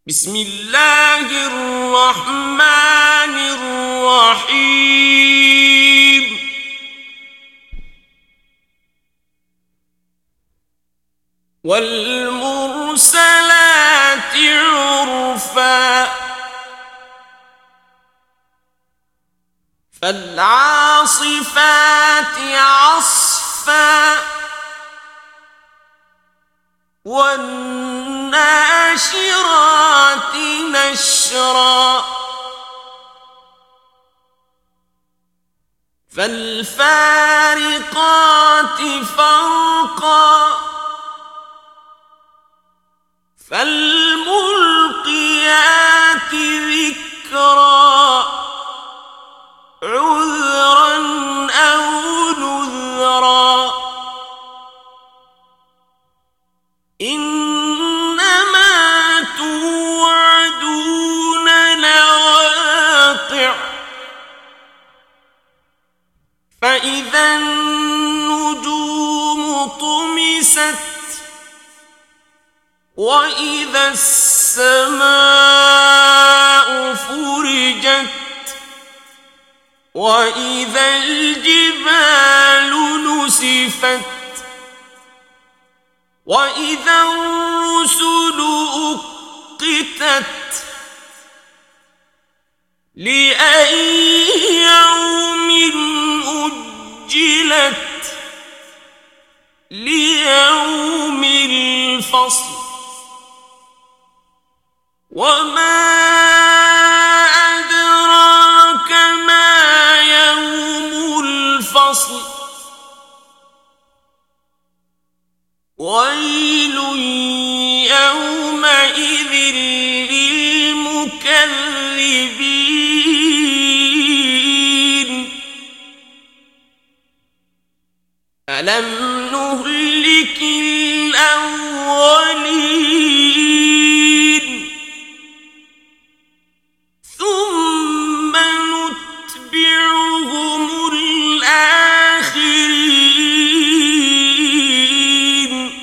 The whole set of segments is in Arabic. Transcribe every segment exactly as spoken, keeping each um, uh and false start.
بسم الله الرحمن الرحيم والمرسلات عرفا فالعاصفات عصفا والناشرات نشرا فالفارقات فرقا فالملقيات ذكرا عذرا أو نذرا إنما توعدون لواقع فإذا النجوم طمست وإذا السماء فرجت وإذا الجبال نسفت وإذا الرسل أقتت لأي يوم أجلت ليوم الفصل وما أدراك ما يوم الفصل ويل يومئذ للمكذبين ألم نهلك الأولين ثم نتبعهم الآخرين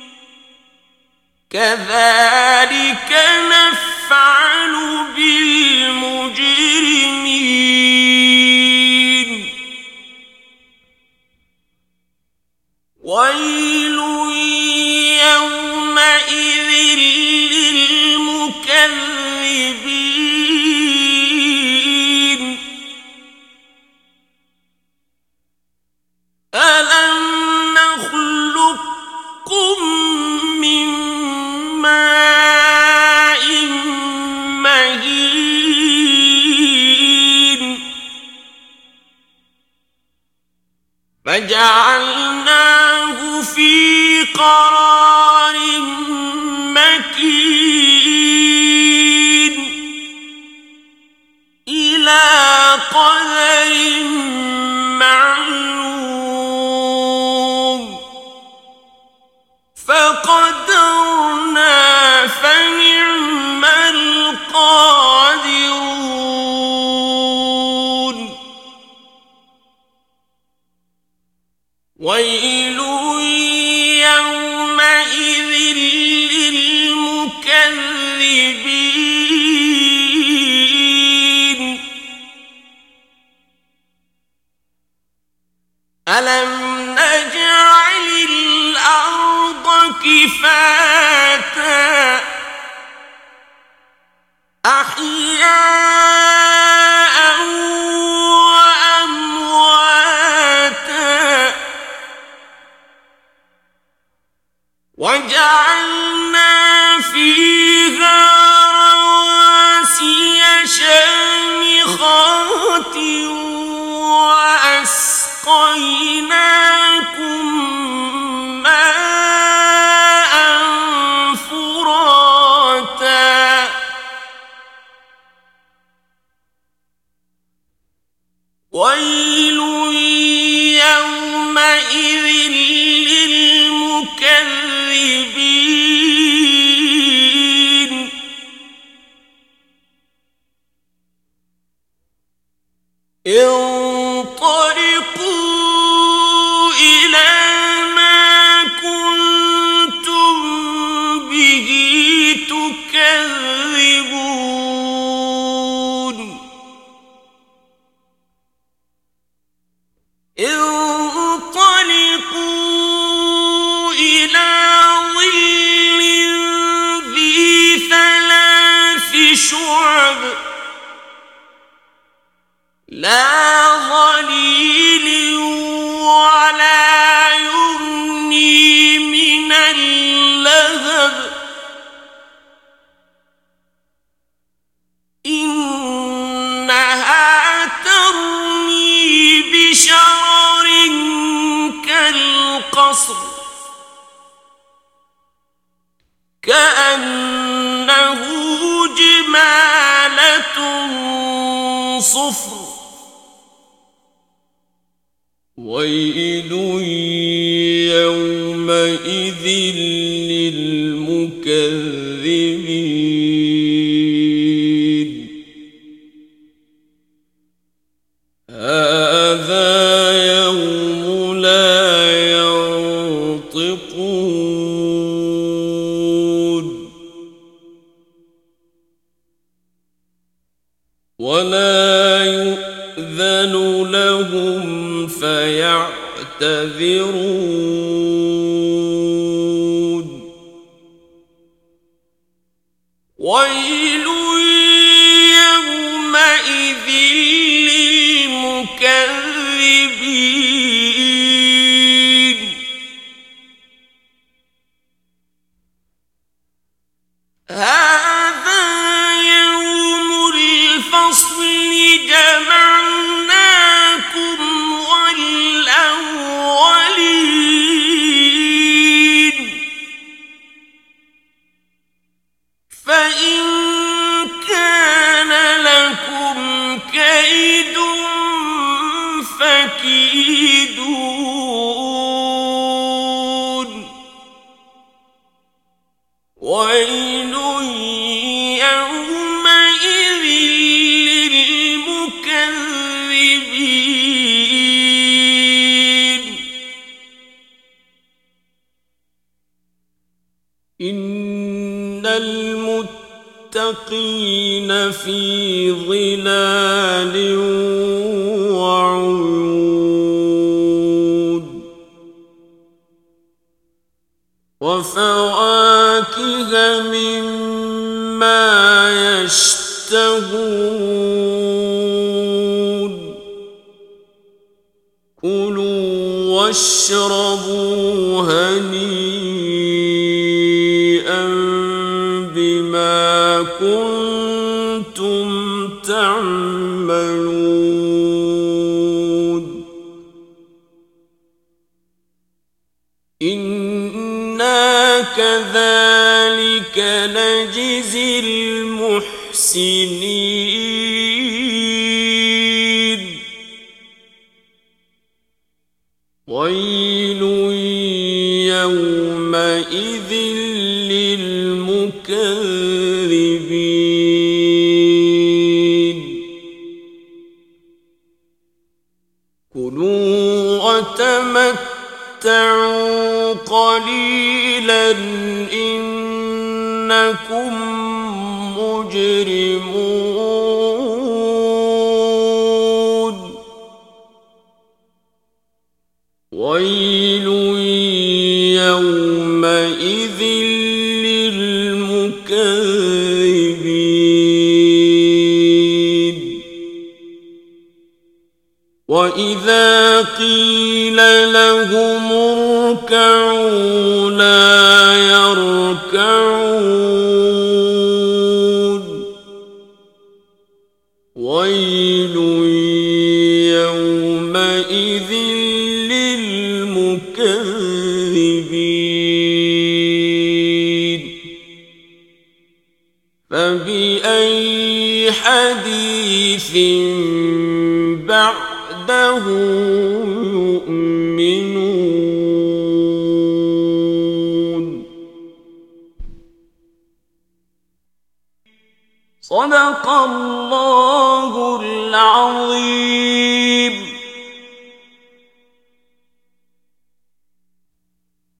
كذلك نفعل بالمجرمين ويل يومئذ للمكذبين ألم نخلقكم من ماء مهين فجعلناه في قرار مكين إلى قدر معلوم فقدرنا فنعم القادرون ويل يومئذ للمكذبين ألم نجعل الأرض كفاتا أحياء وأمواتا وجعلنا فيها شعب لا ظليل ولا يغني من اللهب إنها ترمي بشرر كالقصر كأنه جمالة صفر ويل يومئذ للمكذبين هذا يوم لا ينطقون ولا يؤذن لهم فيعتذرون ويل يومئذ للمكذبين هذا يوم الفصل جمعناكم والأولين فإن كان لكم كيد فكيدون ويل يومئذ للمكذبين إن المتقين في ظلال وعيون وفواكه مما يشتهون كلوا واشربوا هنيئا بما كنتم تعملون إنا كذلك نجزي المحسنين ويل يومئذ للمكذبين كلوا وتمتعوا قليلا إنكم مجرمون ويل يومئذ للمكذبين وإذا قيل لهم اركعوا لا يركعون ويل يومئذ للمكذبين فبأي حديث بعده يؤمنون صدق الله العظيم.